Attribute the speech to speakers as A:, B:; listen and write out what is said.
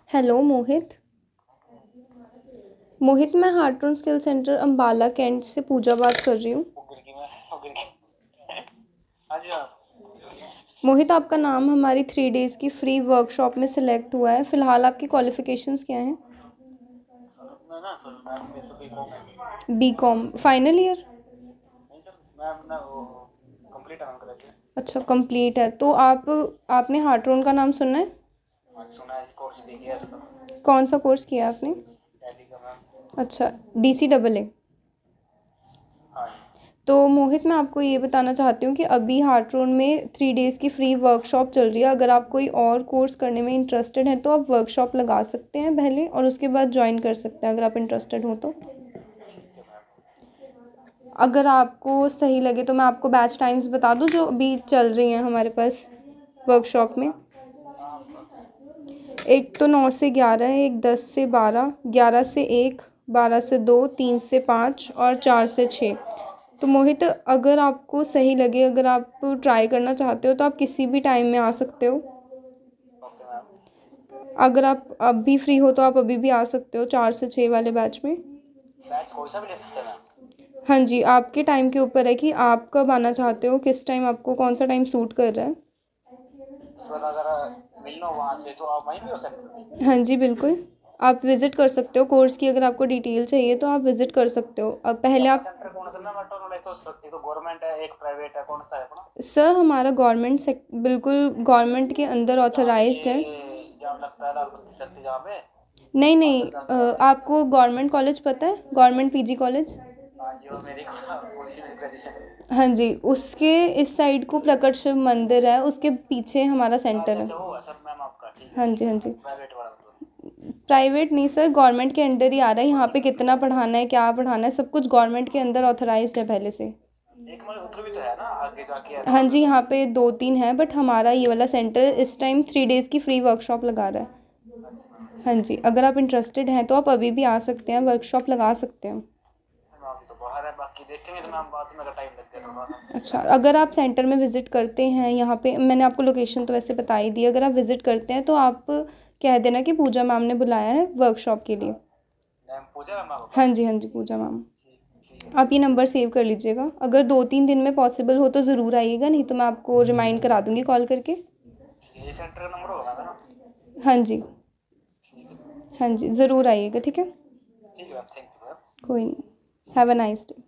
A: Hello Mohit. Mohit, मैं Hartron skill centre Ambala cantt से पूजा बात कर रही हूँ। मोहित, आपका नाम हमारी 3 डेज़ की फ्री वर्कशॉप में सिलेक्ट हुआ है। फ़िलहाल आपकी क्वालिफ़िकेशंस क्या हैं? B com final year. अच्छा, कंप्लीट है तो आपने हार्टून का नाम सुना है? कौन सा कोर्स किया आपने? अच्छा, DCAA। तो मोहित, मैं आपको ये बताना चाहती हूँ कि अभी हार्टून में 3 डेज़ की फ्री वर्कशॉप चल रही है। अगर आप कोई और कोर्स करने में इंटरेस्टेड हैं तो आप वर्कशॉप लगा सकते हैं पहले, और उसके बाद ज्वाइन कर सकते हैं अगर आप इंटरेस्टेड हो तो। अगर आपको सही लगे तो मैं आपको बैच टाइम्स बता दूँ जो अभी चल रही हैं हमारे पास वर्कशॉप में। एक तो 9 से 11 है, एक 10 से 12, 11 से 1, 12 से 2, 3 से 5 और 4 से 6। तो मोहित, अगर आपको सही लगे, अगर आप ट्राई करना चाहते हो तो आप किसी भी टाइम में आ सकते हो। अगर आप अभी फ्री हो तो आप अभी भी आ सकते हो 4 से 6 वाले बैच में। हाँ जी, आपके टाइम के ऊपर है कि आप कब आना चाहते हो, किस टाइम, आपको कौन सा टाइम सूट कर रहा है। हाँ जी, बिल्कुल। आप विज़िट कर सकते हो कोर्स की, अगर आपको डिटेल चाहिए तो आप विज़िट कर सकते हो। अब पहले आप सर, हमारा गवर्नमेंट बिल्कुल गवर्नमेंट के अंदर ऑथराइज्ड है। नहीं नहीं, आपको गवर्नमेंट कॉलेज पता है, गवर्नमेंट PG कॉलेज? हाँ जी, उसके इस साइड को प्रकट शिव मंदिर है, उसके पीछे हमारा सेंटर है। हाँ जी, हाँ जी। प्राइवेट नहीं सर, गवर्नमेंट के अंडर ही आ रहा है। यहाँ पे कितना पढ़ाना है, क्या पढ़ाना है, सब कुछ गवर्नमेंट के अंदर ऑथराइज्ड है पहले से। हाँ जी, यहाँ पे 2-3 है, बट हमारा ये वाला सेंटर इस टाइम 3 डेज़ की फ्री वर्कशॉप लगा रहा है। हाँ जी, अगर आप इंटरेस्टेड हैं तो आप अभी भी आ सकते हैं, वर्कशॉप लगा सकते हैं। अच्छा, अगर आप सेंटर में विज़िट करते हैं, यहाँ पे मैंने आपको लोकेशन तो वैसे बता ही दी। अगर आप विज़िट करते हैं तो आप कह देना कि पूजा मैम ने बुलाया है वर्कशॉप के लिए। हाँ जी, हाँ जी, पूजा मैम। आप ये नंबर सेव कर लीजिएगा। अगर 2-3 दिन में पॉसिबल हो तो ज़रूर आइएगा, नहीं तो मैं आपको रिमाइंड करा दूँगी कॉल करके। हाँ जी, हाँ जी, ज़रूर आइएगा, ठीक है? कोई नहीं। Have a nice day.